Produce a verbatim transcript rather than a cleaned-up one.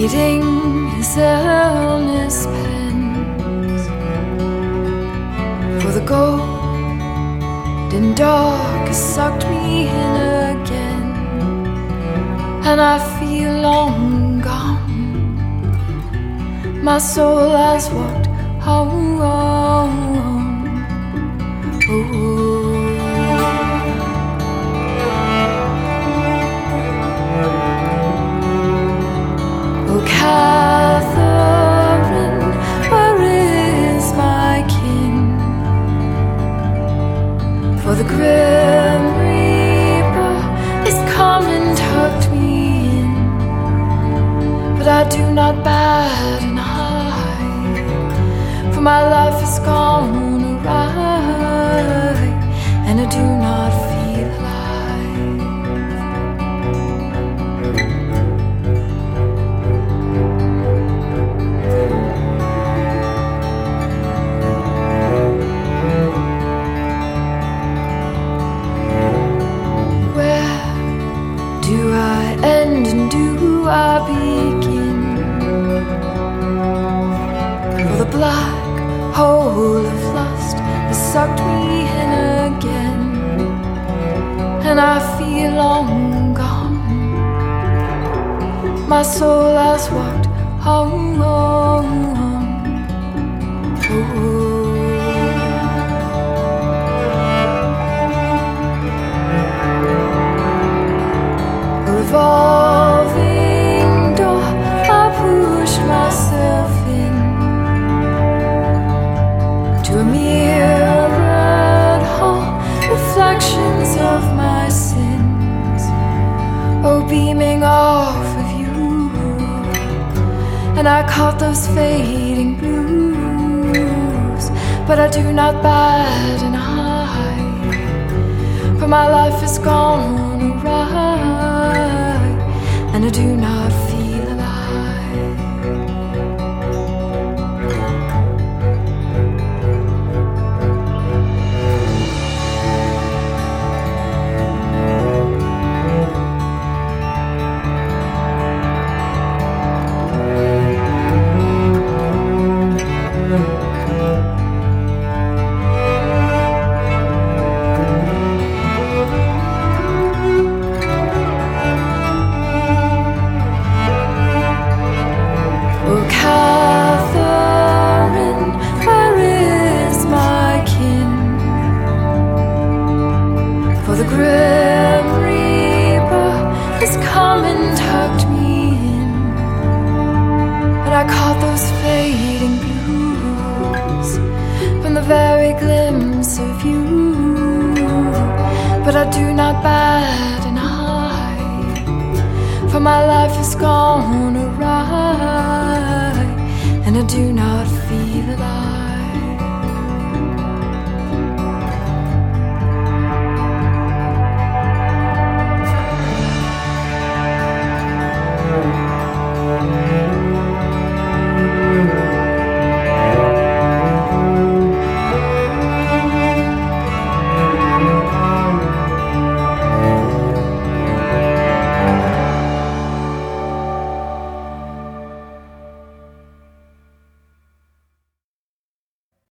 reading his illness pens, for the golden dark has sucked me in again, and I feel long gone. My soul has walked home. Oh. Catherine, where is my kin? For the grim reaper is come and tucked me in, but I do not bat an eye, for my life is gone awry, and I do not feel alive. End and do I begin? For the black hole of lust has sucked me in again, and I feel long gone. My soul has walked home. Oh. Revolving door, I push myself in to a mirrored hall, reflections of my sins, oh, beaming off of you. And I caught those fading blues, but I do not bat an eye, for my life is gone awry, and I do not feel alive. The grim reaper has come and tucked me in, but I caught those fading blues from the very glimpse of you. But I do not bat an eye, for my life is gone awry, and I do not feel alive.